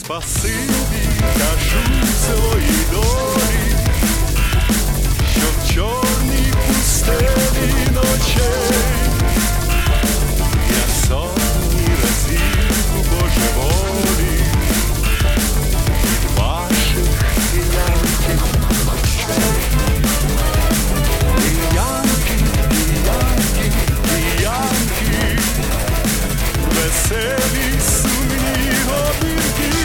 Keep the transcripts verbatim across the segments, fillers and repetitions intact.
спасибі кажу своїй долі, що в чорній пустелі ночей я сотні разів у божеволі від ваших киянків ночей. Киянки, киянки, киянки, веселі сумні годинки,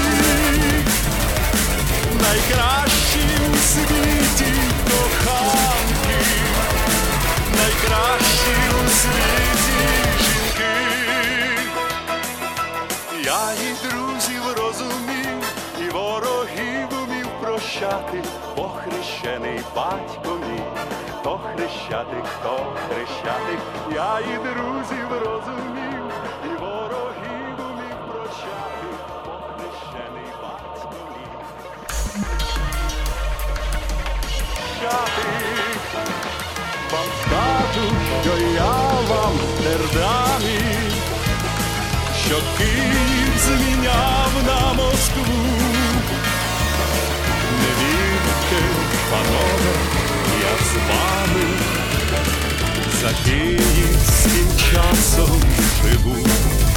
найкращі у світі коханки, найкращі у світі жінки. Я і друзів розумів, і ворогів умів прощати, бо хрещений батько мій, хто хрещатик, хто хрещатик. Я і друзів розумів, і ворогів умів прощати, бо хрещений батько мій. Хрещатик, вам скажу, що я вам Амстердамі, що Київ зміняв на Москву. Не вірте, панове, я з вами за київським часом живу.